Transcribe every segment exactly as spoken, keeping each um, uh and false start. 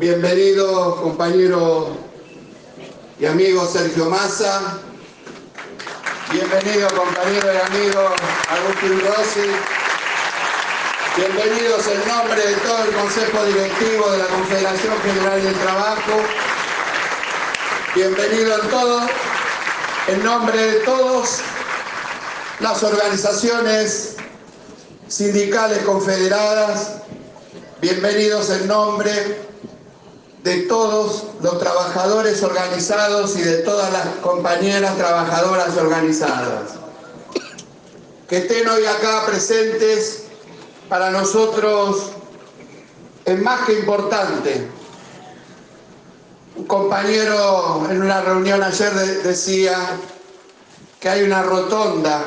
Bienvenido, compañero y amigo Sergio Massa. Bienvenido, compañero y amigo Agustín Rossi. Bienvenidos en nombre de todo el Consejo Directivo de la Confederación General del Trabajo. Bienvenido en todo, en nombre de todas las organizaciones sindicales confederadas. Bienvenidos en nombre de todos los trabajadores organizados y de todas las compañeras trabajadoras organizadas. Que estén hoy acá presentes para nosotros es más que importante. Un compañero en una reunión ayer de, decía que hay una rotonda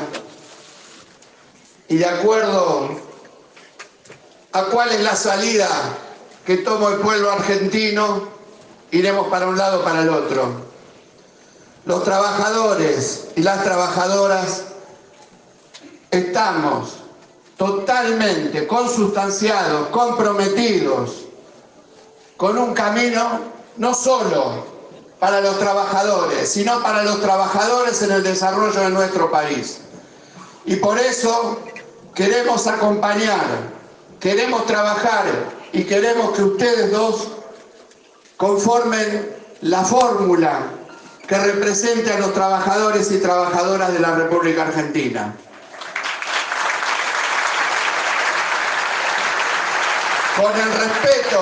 y de acuerdo a cuál es la salida que toma el pueblo argentino, iremos para un lado o para el otro. Los trabajadores y las trabajadoras estamos totalmente consustanciados, comprometidos con un camino no solo para los trabajadores, sino para los trabajadores en el desarrollo de nuestro país. Y por eso queremos acompañar, queremos trabajar y queremos que ustedes dos conformen la fórmula que represente a los trabajadores y trabajadoras de la República Argentina. Con el respeto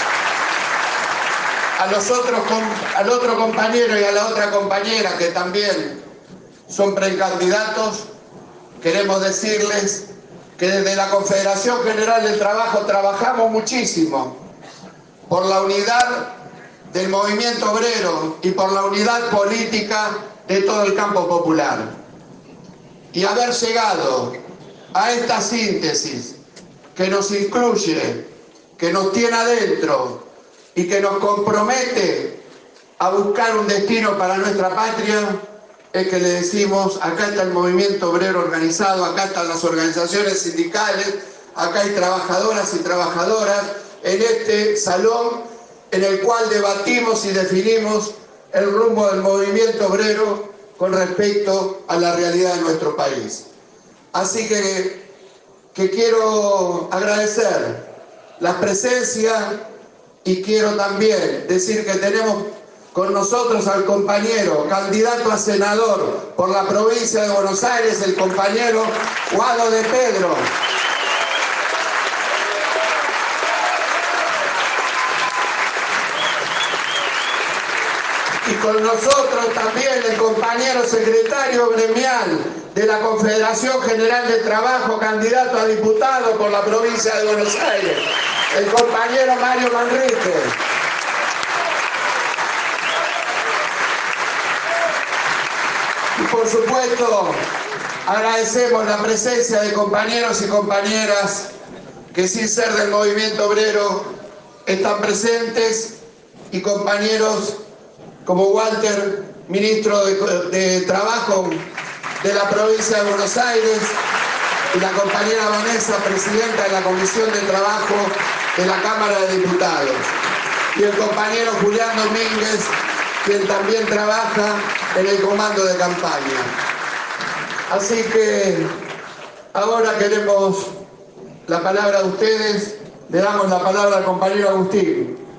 a los otros, al otro compañero y a la otra compañera que también son precandidatos, queremos decirles que desde la Confederación General del Trabajo trabajamos muchísimo por la unidad del movimiento obrero y por la unidad política de todo el campo popular. Y haber llegado a esta síntesis que nos incluye, que nos tiene adentro y que nos compromete a buscar un destino para nuestra patria, es que le decimos, acá está el movimiento obrero organizado, acá están las organizaciones sindicales, acá hay trabajadoras y trabajadoras en este salón en el cual debatimos y definimos el rumbo del movimiento obrero con respecto a la realidad de nuestro país. Así que, que quiero agradecer la presencia y quiero también decir que tenemos con nosotros al compañero, candidato a senador por la provincia de Buenos Aires, el compañero Guado de Pedro. Y con nosotros también el compañero secretario gremial de la Confederación General del Trabajo, candidato a diputado por la provincia de Buenos Aires, el compañero Mario Manrique. Y por supuesto, agradecemos la presencia de compañeros y compañeras que sin ser del movimiento obrero están presentes y compañeros como Walter, ministro de, de Trabajo de la provincia de Buenos Aires, y la compañera Vanessa, presidenta de la Comisión de Trabajo de la Cámara de Diputados, y el compañero Julián Domínguez, quien también trabaja en el comando de campaña. Así que ahora queremos la palabra a ustedes, le damos la palabra al compañero Agustín.